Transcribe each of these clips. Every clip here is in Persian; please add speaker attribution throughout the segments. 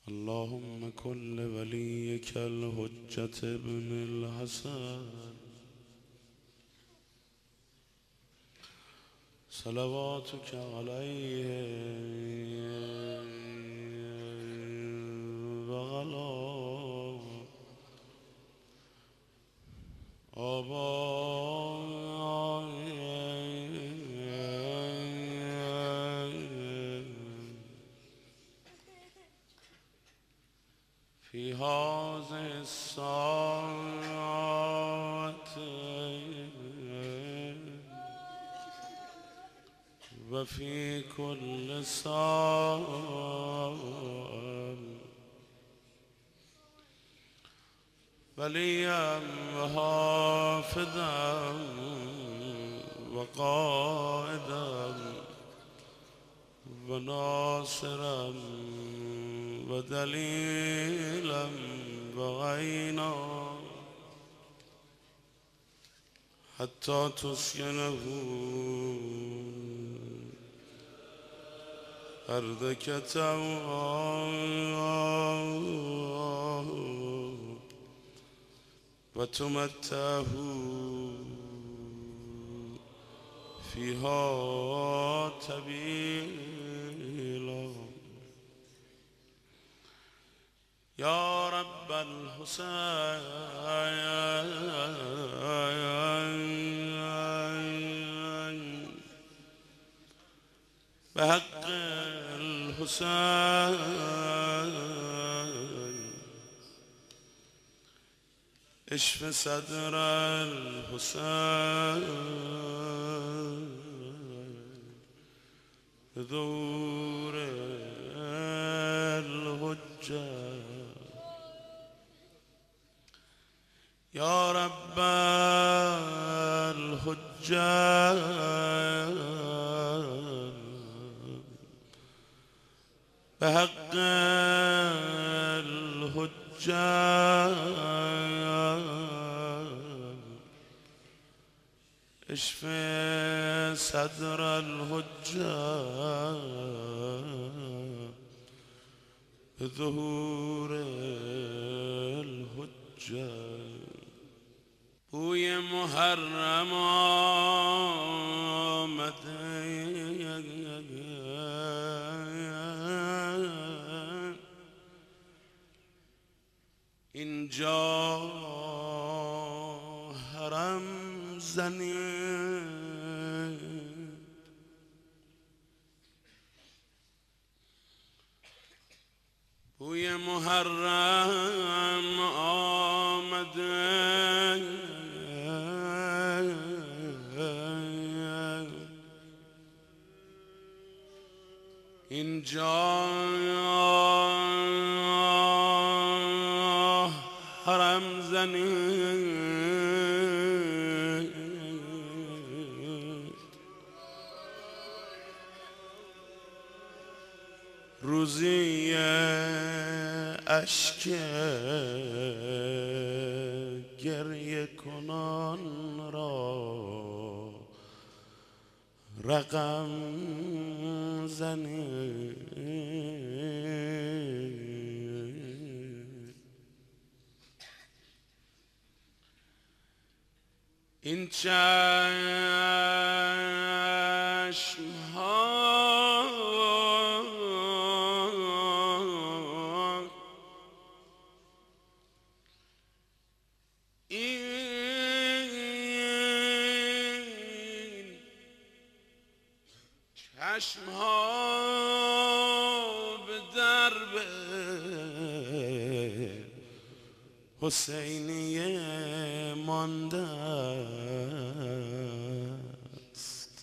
Speaker 1: اللهم كن لوليك الحجة ابن الحسن صلواتك عليه وعلى في هذه الساعة وفي كل ساعة وليا وحافظا وقائدا وناصرا ودليلا وعينا حتى تسكنه أرضك طوعا وتمتعه فيها طويلا يا رب الحسين بحق الحسين اشف صدر الحسين بدور الحجة يا رب الحجة بحق الحجة اشف صدر الحجة بظهور الحجة بوی محرم آمده اینجا حرم زنید بوی محرم آمده اینجا حرم زنید روزی اشک گریه کنان را رقم زنید این چشم‌ها به درب حسینیه مانده است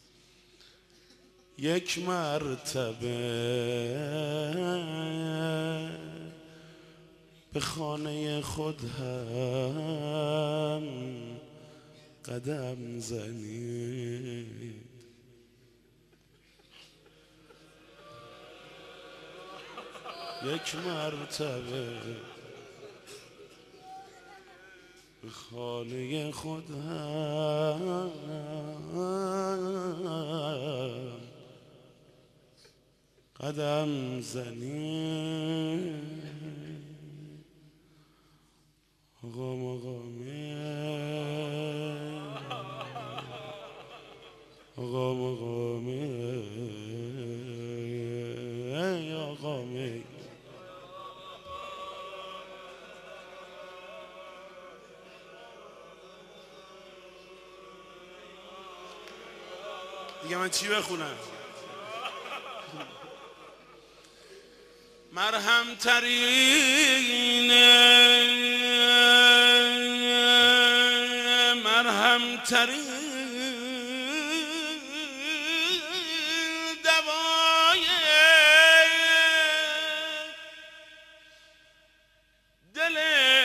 Speaker 1: یک مرتبه به خانه خود هم قدم زنید یک مرتبه به خانه خود هم قدم زنی آقا مقامی آقا مقامی ای آقا می دیگه من چی بخونم؟ مرهم ترین دوای دل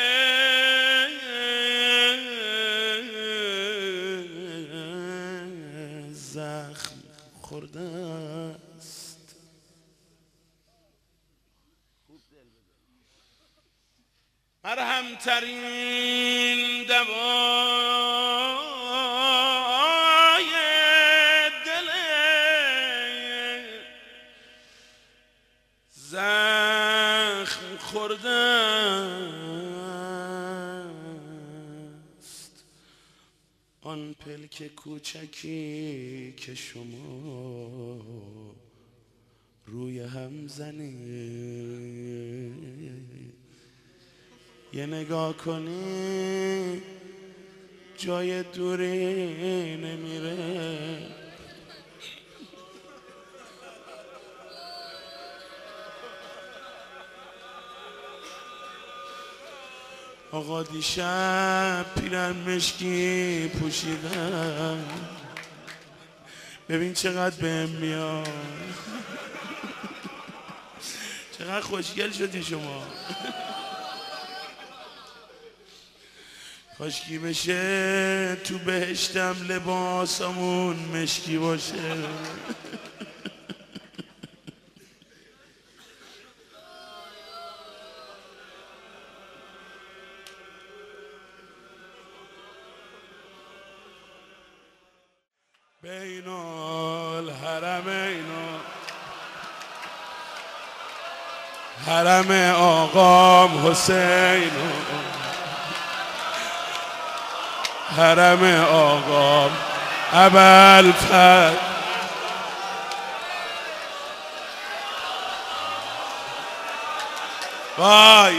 Speaker 1: زخم خورده است. مرهم ترین دوای دل زخم خورده است. آن پلک کوچکی که شما روی هم زنید، یه نگاه کنی جای دوری نمیره. آقا دیشب پیرن مشکی پوشیدم، ببین چقدر بهم میاد. چقدر خوشگل شدی شما. کاشکی بشه تو بهشتم لباسمون مشکی باشه. بین الحرمین حرم آقام حسین، حرم آقام ابوالفضل. وای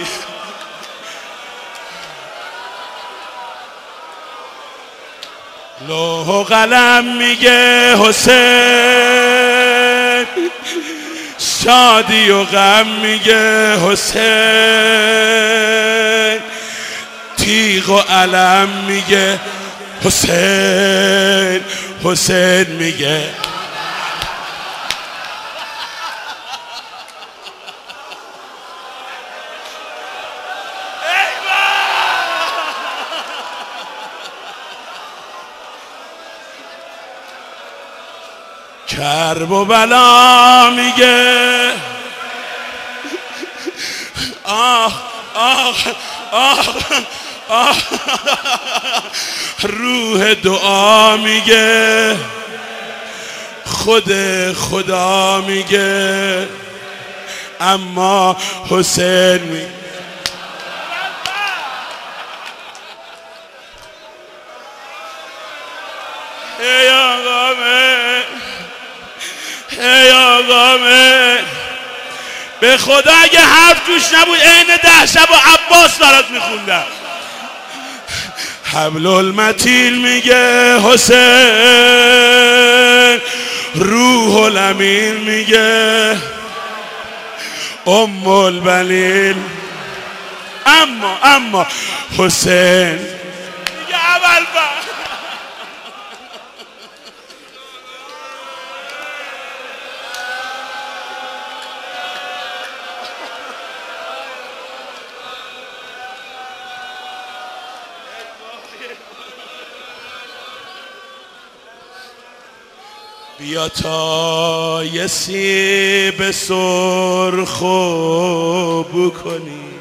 Speaker 1: لوح و قلم میگه حسین، شادی و غم میگه حسین، تیغ و علم میگه حسین، حسین میگه کرب و بلا میگه آه آه آه آه، روح دعا میگه خود خدا میگه، اما حسین میگه ای آقا من، ای آقا من، به خدا اگه حرف توش نبود عین 10 شب و عباس برات میخوندم. حبل المتین میگه حسین، روح الامین میگه ام البنین، اما حسین میگه ابوالفضل. بیا تا یه سیب سرخ بو کنی،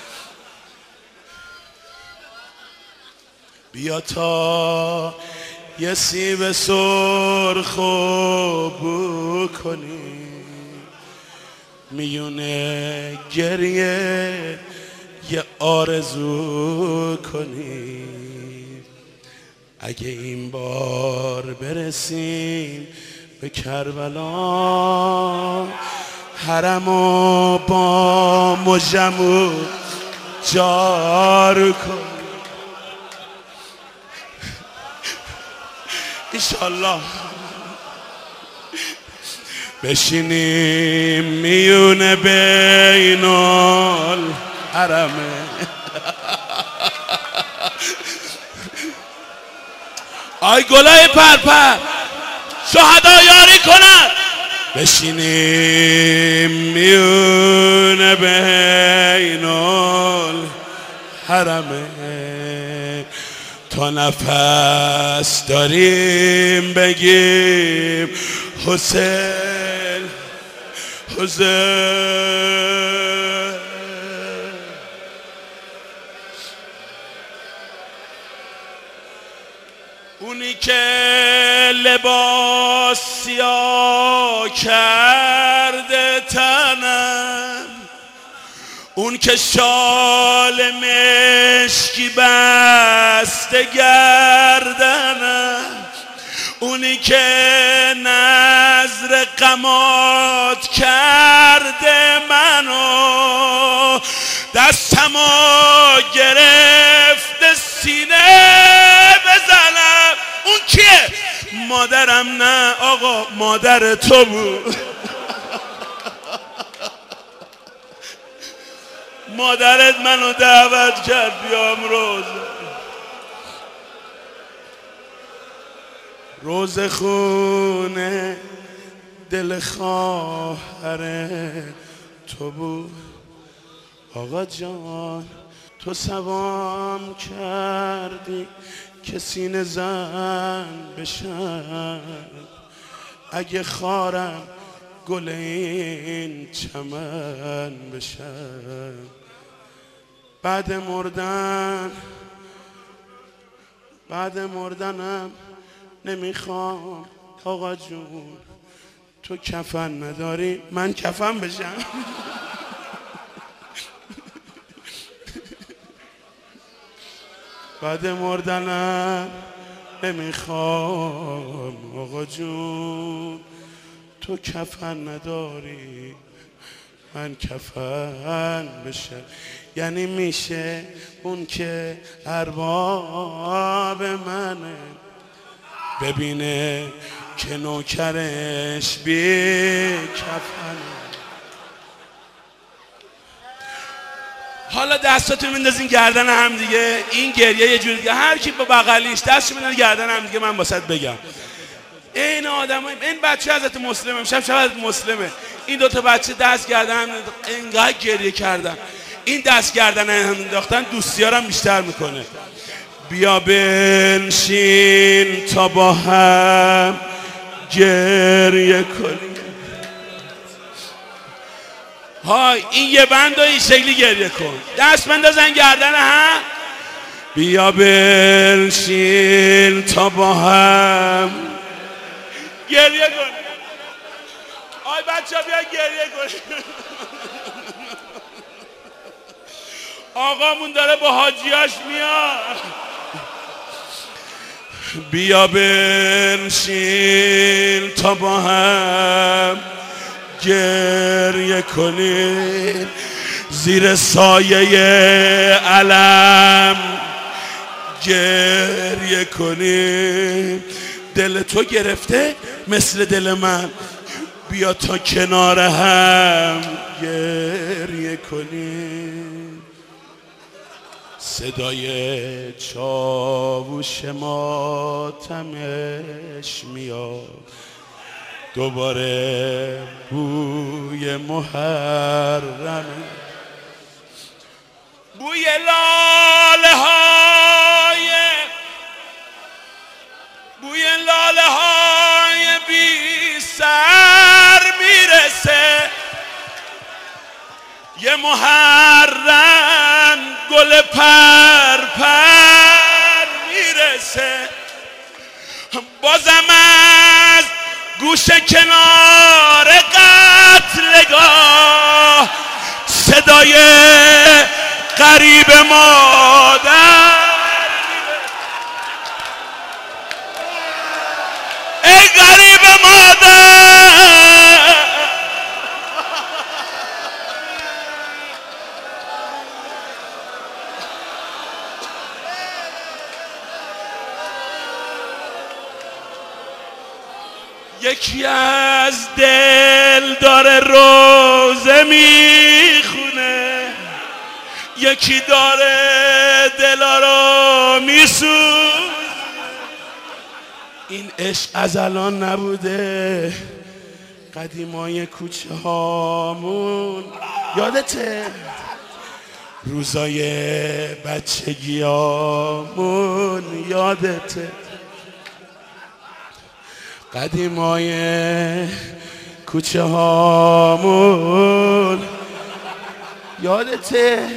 Speaker 1: بیا تا یه سیب سرخ و بو کنی، میونه گریه یه آرزو کنی. اگه این بار برسیم به کربلا، حرمو با مجمو جارو کن انشالله. بشینیم میونه بین الحرمه. آی گلای پرپر شهدا یاری کند. بشینیم میونه بین الحرمه، تا نفس داریم بگیم حسین حسین. اونی که لباس سیاه کرده تنم، اون که شال مشکی بسته گردنم، اونی که نظر غمات کرده منو، دستمو گرفته سینه بزنم. اون کیه؟ مادرم نه آقا، مادر تو بود. مادرت منو دعوت کرد بیام روز خونه دل خواهر تو بود. آقا جان تو سوام کردی که سینه زن بشم، اگه خارم گل این چمن بشم. بعد مردنم نمیخوام آقا جون تو کفن نداری من کفن بشم. بعد مردنم نمیخوام آقا جون تو کفن نداری من کفن بشم. یعنی میشه اون که ارباب منه ببینه که نوکرش بی کفنه. حالا دستاتون میندازین گردن هم دیگه. این گریه یه جوری دیگه، هر کی با بغلیش دستش میندازه گردن هم دیگه. من واسط بگم این آدمای این بچه حضرت مسلمه، شب حضرت مسلمه، این دوتا بچه دست گردن هم اینقدر گریه کردن، این دست گردن هم انداختن دوستیارم بیشتر میکنه. بیا بنشین تا با هم گریه کنیم. های این یه بند و این شکلی گریه کن، دست بندازن گردن هم. بیا بنشین تا با هم گریه کن. آی بچه ها بیا گریه کن. آقامون داره با حاجیاش میاد. بیا بنشین تا با هم گریه کنیم، زیر سایه علم گریه کنیم. دل تو گرفته مثل دل من، بیا تا کنار هم گریه کنیم. صدای چاووش ماتمش میاد، دوباره بوی محرم، بوی لاله های بی سر میرسه. یه محرم گل پر میرسه. بازم از گوشه کنار قتلگاه صدای غریب مادر ای غریب مادر یکی از دل داره روزه میخونه یکی داره دلا رو میسوزه این عشق از الان نبوده قدیمای کوچه هامون یادته روزای بچگیامون یادته قدیمای کوچه هامون یادته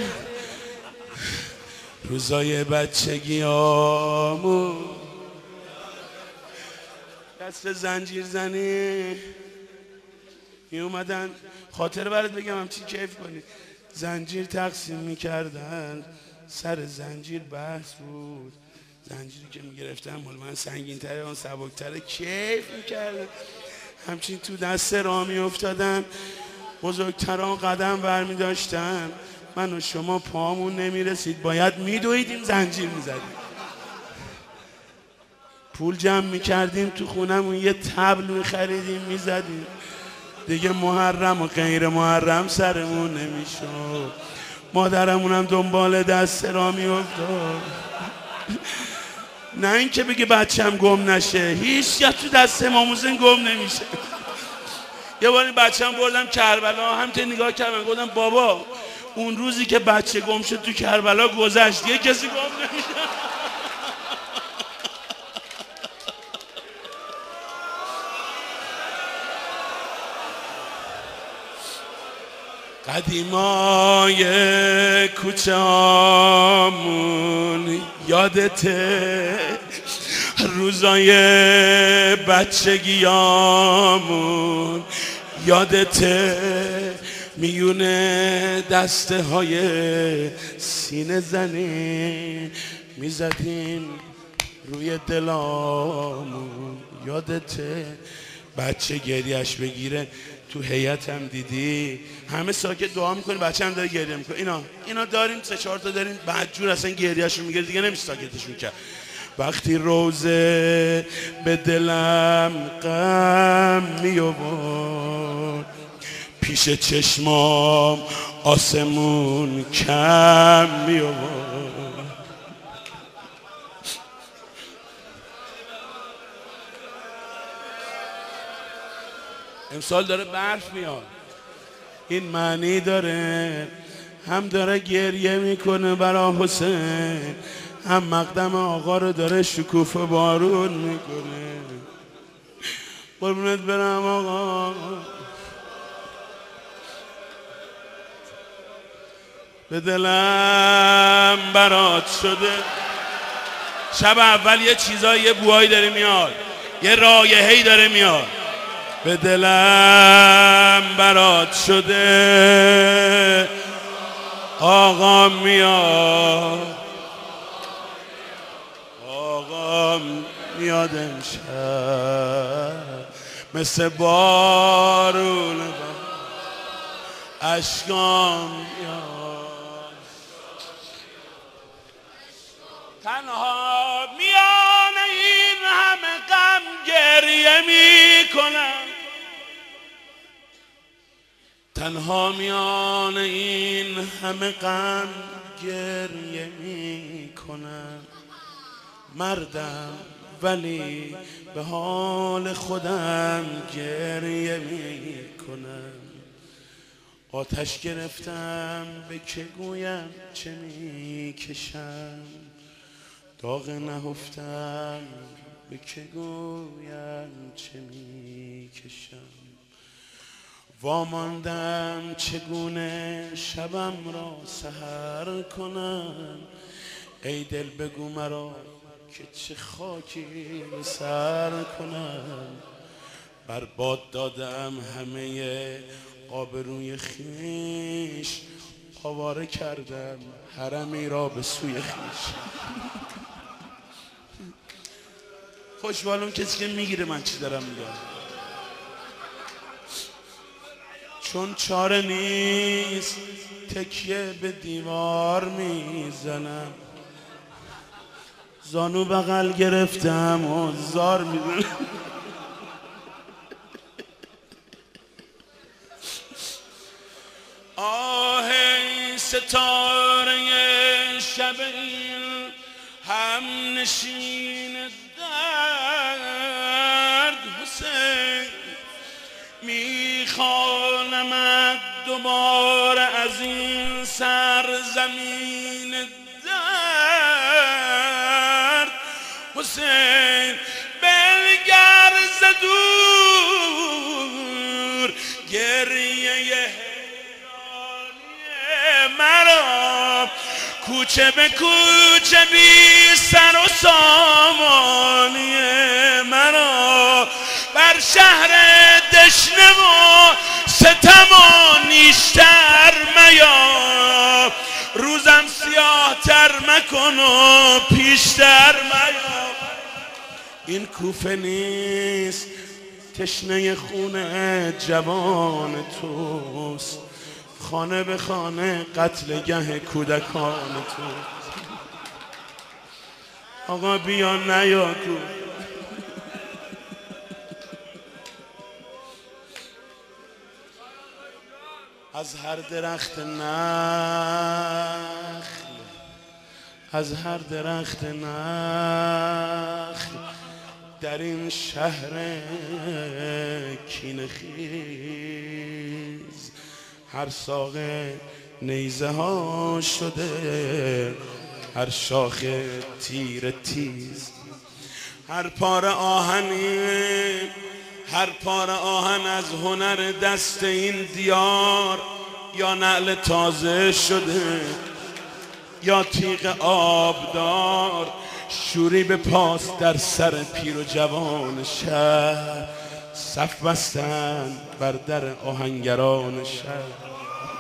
Speaker 1: روزای بچگیامون دست زنجیر زنی می اومدن خاطر برات بگم همچین کیف کنید زنجیر تقسیم میکردن سر زنجیر بحث بود زنجیری که میگرفتن مال من سنگین تره اون سبک تره کیف میکردن همچین تو دست را میافتادن بزرگتران قدم برمی داشتن من و شما پامون نمیرسید باید میدویدیم زنجیر میزدیم پول جمع میکردیم تو خونمون یه طبل میخریدیم میزدیم دیگه محرم و غیر محرم سرمون نمیشد مادرمونم دنبال دست را میافتاد نه اینکه بگه بچم گم نشه هیچ یا تو دست امام حسین گم نمیشه یه بار بچم بردم کربلا همینطور نگاه کردم گفتم بابا اون روزی که بچه گم شد تو کربلا گذشت یه کسی گم نمیشه قدیمای کوچه هامون یادته روزای بچگیامون یادته میونه دسته های سینه زنی میزدیم روی دلامون یادته بچه گریش بگیره تو هیئتم دیدی همه ساکت دعا میکنی بچه هم داره گریه میکنه اینا داریم 3-4 تا داریم بدجور اصلا گریهشون میگیره دیگه نمیشه ساکتشون کرد وقتی روزه به دلم غم میآورد پیش چشمام آسمون کم میآورد امسال داره برف میاد این معنی داره هم داره گریه میکنه برای حسین هم مقدم آقا رو داره شکوفه بارون میکنه قربونت برم آقا به دلم برات شده شب اول یه چیزایی یه بوهایی داره میاد یه رایحه‌ای داره میاد به دلم برات شده آقا میاد آقا میاد امشب مثل بارون اشکام میاد تنها میان این همه غم گریه میکنم تنها میان این همه غم گریه میکنم مردم ولی به حال خودم گریه میکنم آتش گرفتم به که گویم چه میکشم داغ نهفتم به که گویم چه میکشم واماندم چگونه شبم را سحر کنم ای دل بگو مرا که چه خاکی به سر کنم. برباد دادم همه آبروی خویش، آواره کردم حرمی را به سوی خویش. خوشحالم کسی که میگیره من چی دارم میگم. چون چاره نیست تکیه به دیوار میزنم، زانو بغل گرفتم و زار میزنم. آه ای ستاره شب این هم نشین درد، حسین میخوانمت دوباره از این سرزمین درد. حسین بنگر ز دور گریه حیرانی مرا، کوچه به کوچه بی سر و سامانی مرا، بر شهر دشنه و ستم و نیشتر میا، روزم سیاه تر مکن و پیشتر میا. این کوفه نیست تشنه خون جوان توست، خانه به خانه قتلگه کودکان تو. آقا بیا نیا کو. از هر درخت نخل، از هر درخت نخل در این شهر کینه‌خیز، هر ساقه نیزه ها شده، هر شاخه تیر تیز، هر پاره آهنی، هر پاره آهن از هنر دست این دیار، یا نعل تازه شده یا تیغ آبدار، شوری به پاس در سر پیر و جوان شهر، صف بستن بر در آهنگران شهر.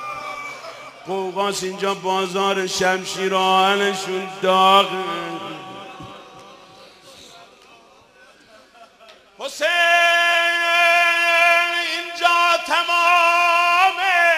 Speaker 1: قوقاس اینجا بازار شمشیر آهنشون داغه. حسین اینجا تمام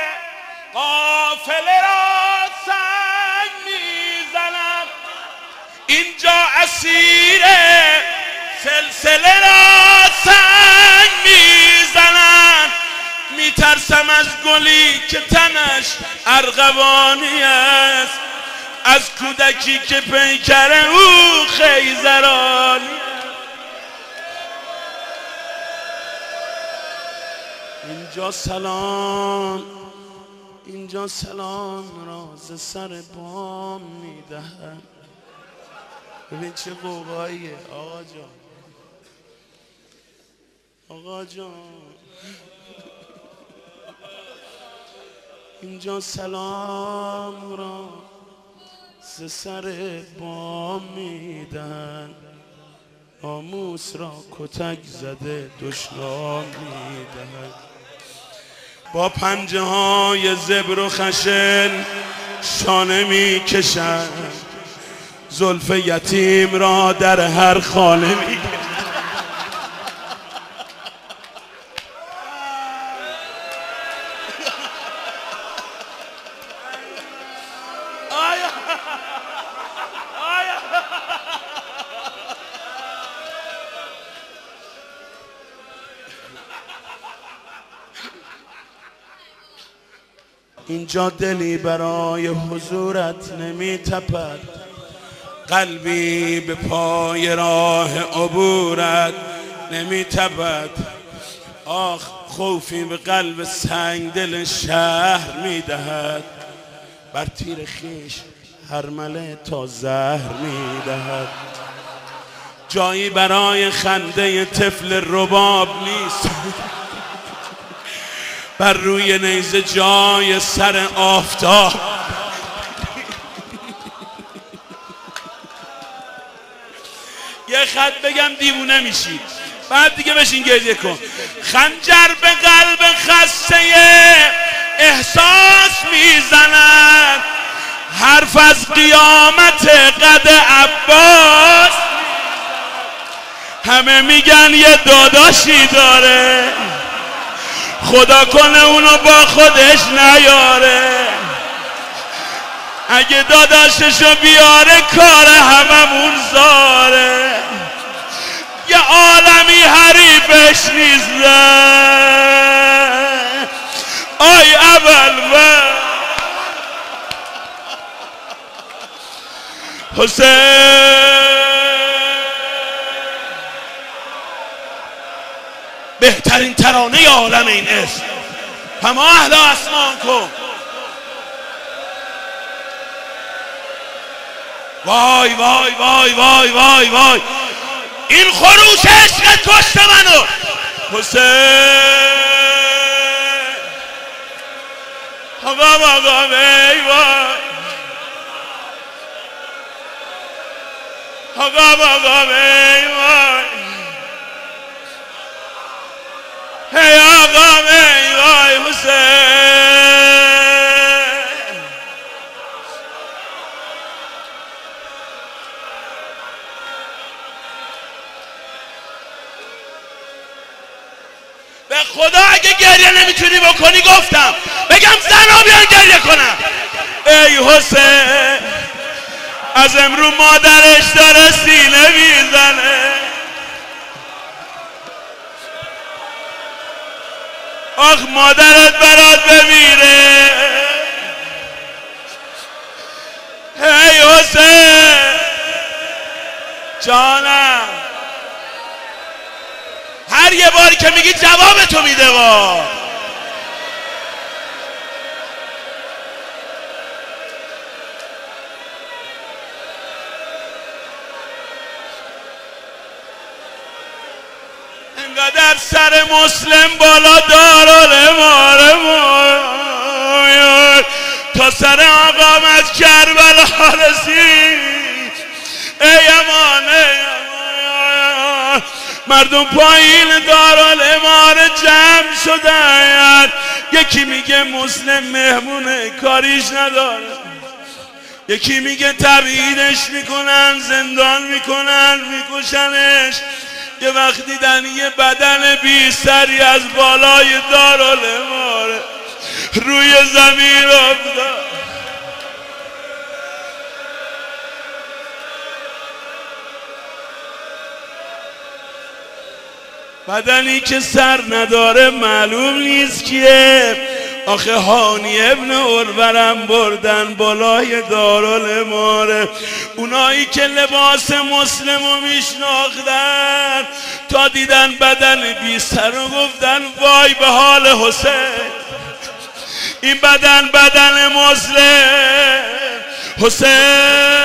Speaker 1: قافله را سنگ میزنم، اینجا اسیر سلسله را سنگ میزنم، میترسم از گلی که تنش ارغوانی است، از کودکی که پیکر او خیزرانی. اینجا سلام، اینجا سلام را ز سر بام میدهم. ببین چه قوقاییه آقا جان، آقا جان. اینجا سلام را ز سر بام میدن، ناموس را کتک زده دشنام میدهد. با پنجه های زبر و خشن شانه میکشند، زلف یتیم را در هر خانه میکشند. اینجا دلی برای حضورت نمی تپد، قلبی به پای راه عبورت نمی تپد. آخ خوفی به قلب سنگ دل شهر می دهد، بر تیر خویش هرمله تا زهر می دهد. جایی برای خنده طفل رباب نیست، بر روی نیزه جای سر آفتاب. شاید بگم دیوونه میشی، بعد دیگه بشین گریه کن. خنجر به قلب خسته احساس میزند، حرف از قیامت قد عباس. همه میگن یه داداشی داره، خدا کنه اونو با خودش نیاره. اگه داداششو بیاره کار هممون زاره. یه عالمی حریفش نیزده، آی اول حسین. بهترین ترانه عالم این است، همه اهل اسمان کن. وای وای وای وای وای وای، این خروش عشق کشت منو. حسین آقا ای وای، آقا ای وای، ای آقا ای وای حسین. به خدا اگه گریه نمیتونی بکنی گفتم بگم زنا بیان گریه کنم. ای حسین از امرو مادرش داره سینه میزنه. آخ مادرت برات بمیره. ای حسین جانم، هر یه باری که میگی جواب تو میده. انقدر سر مسلم بالا دارالامام تا سر آقام از کربلا رسید. ای امان ای امان، مردم پایین دارالامام جمع شدن. یکی میگه مسلم مهمونه کاریش نداره، یکی میگه تبعیدش میکنن، زندان میکنن، میکشنش. یه وقت دیدن یه بدن بی سری از بالای دارالامام روی زمین افتاد. بدنی که سر نداره معلوم نیست کیه. آخه هانی ابن عرورم بردن بالای دارالامام. اونایی که لباس مسلمو میشناختن تا دیدن بدن بی سر رو گفتن وای به حال حسین، این بدن مسلم. حسین